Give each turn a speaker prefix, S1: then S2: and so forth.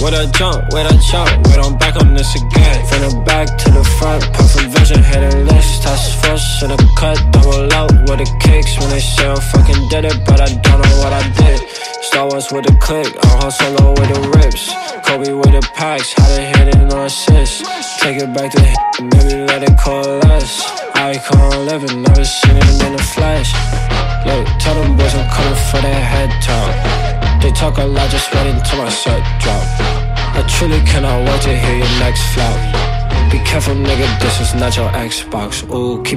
S1: with a jump, wait, I'm back on this again. From the back to the front, perfect vision, hitting list. Task force in a cut, double out with the kicks. When they say I fucking did it, but I don't know what I did. Star Wars with a click, I'm Han Solo with the rips. Kobe with the packs, had it hit and no assist. Take it back to maybe let it coalesce. Icon living, never seen it in the flesh. Look, tell them boys I'm coming for their head talk. They talk a lot, just wait until my set drop. I truly cannot wait to hear your next flop. Be careful nigga, this is not your Xbox. Ooh, keep